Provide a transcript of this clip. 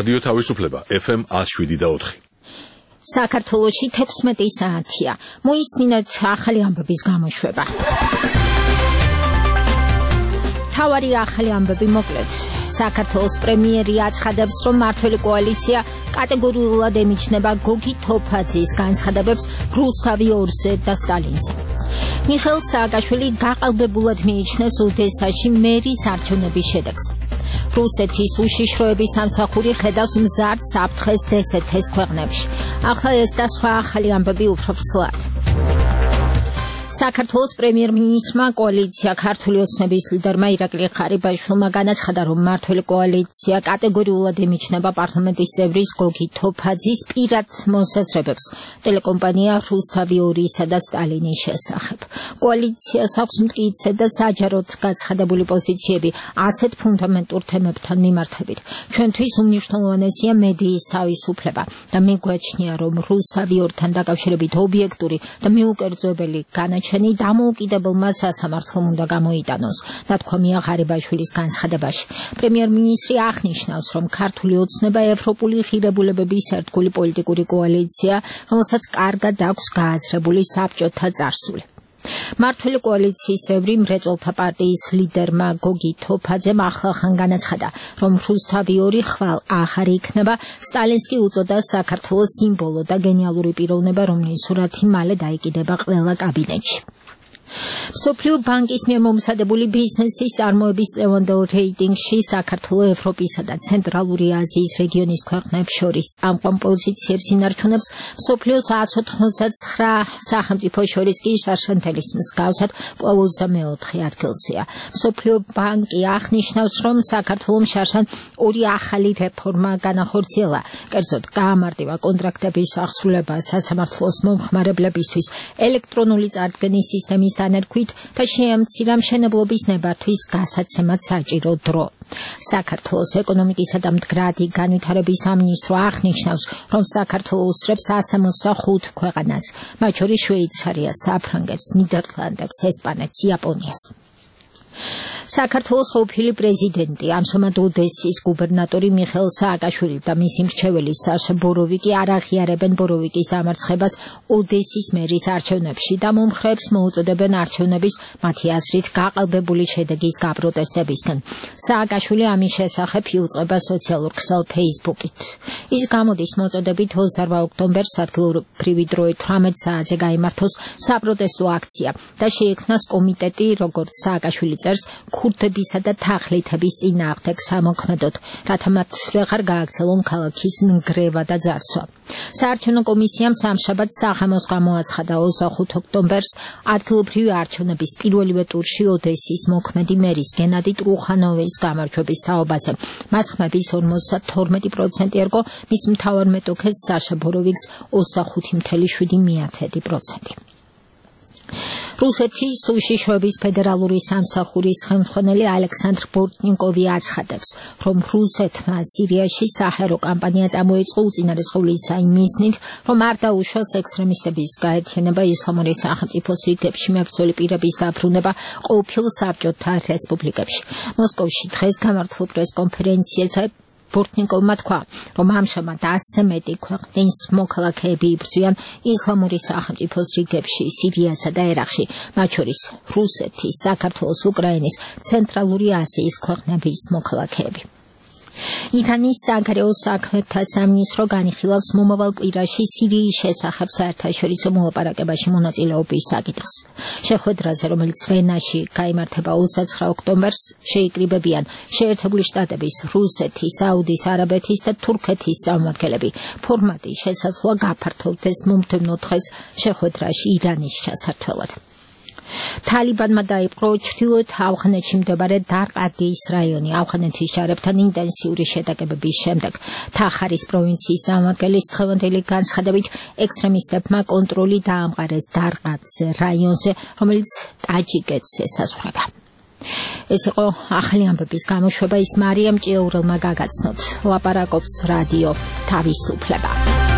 რადიო თავისუფლება FM 107.4. საქართველოში 16 საათია. მოისმინეთ ახალი ამბების გამოშვება. თავარი ახალი ამბები მოკლედ. საქართველოს პრემიერი აცხადებს, რომ მმართველი კოალიცია კატეგორიულად ემიჯნება გოგი თოფაძის განცხადებებს რუსთავი ორზე და სტალინზე. მიხეილ სააკაშვილი გაყალბებულად მიიჩნევს ოდესაში მერის არჩევნების შედეგს. რუსეთის უშიშროების სამსახური ხედავს მზარდ საფრთხეს დსთ-ს ქვეყნებში. ახლა ეს და სხვა ახალი ამბები უფრო ცვლად. საქართველოს პრემიერ-მინისტრმა კოალიცია ქართული ოცნების ლიდერმა ირაკლი ხარიბაშვილმა განაცხადა, რომ მმართველი კოალიცია კატეგორიულად ემიჯნება პარლამენტის წევრის გოგი თოფაძის პირად მოსაზრებებს ტელეკომპანია რუსთავი 2-ისა და სტალინის შესახებ. კოალიციას აქვს მტკიცე და საჯაროდ გაცხადებული პოზიციები ასეთ ფუნდამენტურ თემებთან მიმართებით. ჩვენთვის უმნიშვნელოვანესია მედიის თავისუფლება და მიგვაჩნია, რომ რუსთავი 2-თან დაკავშირებით ობიექტური და მიუკერძოებელი ჩენი დამოუკიდებელმა სასამართლომ უნდა გამოიტანოს, დათქვამია ხარიბაშვილის განცხადებაში. პრემიერ-მინისტრი აღნიშნავს, რომ ქართული ოცნება ევროპული ღირებულებების ერთგული პოლიტიკური კოალიცია, რომელსაც კარგად აქვს გააზრებული საბჭოთა წარსული. მმართველი კოალიციის წევრი მრეწველთა პარტიის ლიდერმა გოგი თოფაძემ ახლახან განაცხადა, რომ რუსთავი 2 ხვალ აღარ იქნება, სტალინს კი უწოდა საქართველოს სიმბოლო და გენიალური პიროვნება, რომლის სურათი მალე დაიკიდება ყველა კაბინეტში. მსოფლიო ბანკის მიერ მომზადებული ბიზნესის წარმოების ლევანდელ რეიტინგში საქართველო ევროპისა და ცენტრალური აზიის რეგიონის ქვეყნებს შორის წამყვან პოზიციებს ინარჩუნებს. მსოფლიოს 199 სახელმწიფო შორის კი შარშანთელის მსგავსად კვლავ 24 ადგილზეა. მსოფლიო ბანკი აღნიშნავს, რომ საქართველომ შარშან 2 ახალი რეფორმა განახორციელა. კერძოდ, გაამარტივა კონტრაქტების აღსრულება სასამართლოს მომხმარებლებისთვის ელექტრონული წარდგენის სისტემის დანერქვით და შეამცირა მშენებლობის ნებართვის გასაცემად საჭირო დრო. საქართველოს ეკონომიკისა და მდგრადი განვითარების სამინისტრო აღნიშნავს, რომ საქართველო უსწრებს 165 ქვეყანას, მათ შორის შვეიცარიას, საფრანგეთს, ნიდერლანდებს, ესპანეთს, იაპონიას. საქართველოს ყოფილი პრეზიდენტი, ამჟამად ოდესის გუბერნატორი მიხეილ სააკაშვილი და მისი მრჩეველი საშა ბოროვიკი არ აღიარებენ ბოროვიკის დამარცხებას ოდესის მერის არჩევნებში და მომხრეებს მოუწოდებენ არჩევნების მათი აზრით გაყალბებული შედეგის გაპროტესტებისგან. სააკაშვილი ამის შესახებ იუწყება სოციალურ ქსელ Facebook-ით. ის გამოდის მოწოდებით 28 ოქტომბერს ადგილობრივი დროით 18 საათზე გაიმართოს საპროტესტო აქცია და შეიქმნას კომიტეტი, როგორც სააკაშვილი წერს, ქურთებისა და თაღლითების წინააღმდეგ სამოქმედოდ, რათა მათ ვეღარ გააგრძელონ ქალაქის ნგრევა და ძარცვა. საარჩევნო კომისიამ სამშაბათს საღამოს გამოაცხადა 25 ოქტომბერს ადგილობრივი არჩევნების პირველივე ტურში ოდესის მოქმედი მერის გენადი ტრუხანოვის გამარჯვების თაობაზე. მას ხმების 52% ერგო, მის მთავარ მეტოქეს საშა ბოროვიკს 25.7%. რუსეთის უშიშროების ფედერალური სამსახურის ხელმძღვანელი ალექსანდრ ბორტნიკოვი აცხადებს, რომ რუსეთმა სირიაში საჰაერო კამპანია წამოიწყო უწინარესყოვლისა იმ მიზნით, რომ არ დაუშვას ექსტრემისტების გაერთიანება ისლამური სახელმწიფოს რიგებში მებრძოლი პირების დაბრუნება ყოფილ საბჭოთა რესპუბლიკებში. მოსკოვში დღეს გამართულ პრესკონფერენციაზე ბორტნიკოვმა თქვა, რომ ამჟამად 100 მეტი ქვეყნის მოქალაქეები იბრძვიან ისლამური სახელმწიფოს რიგებში სირიასა და ერაყში, მათ შორის რუსეთის, საქართველოს, უკრაინის, ცენტრალური აზიის ქვეყნების მოქალაქეები. ირანის საგარეო საქმეთა სამინისტრო განიხილავს მომავალ კვირაში სირიის შესახებ საერთაშორისო მოლაპარაკებაში მონაწილეობის საკითხს. შეხვედრაზე, რომელიც ვენაში გაიმართება 29 ოქტომბერს, შეიკრიბებიან შეერთებული შტატების, რუსეთის, საუდის არაბეთის და თურქეთის წარმომადგენლები. ფორმატი შესაძლოა გაფართოვდეს მომდევნო დღეს შეხვედრაში ირანის ჩასართველად. თალიბანმა დაიპყრო ჩრდილოეთ ავღანეთში მდებარე დარყადიის რაიონი. ავღანეთის ჯარებთან ინტენსიური შეტაკებების შემდეგ თახარის პროვინციის წარმომადგენლის დღევანდელი განცხადებით ექსტრემისტებმა კონტროლი დაამყარეს დარყადს რაიონზე, რომელიც ტაჯიკეთს ესაზღვრება. ეს იყო ახალი ამბების გამოშვება, ის მარიამ ჭიაურელმა გაგაცნოთ. ლაპარაკობს რადიო თავისუფლება.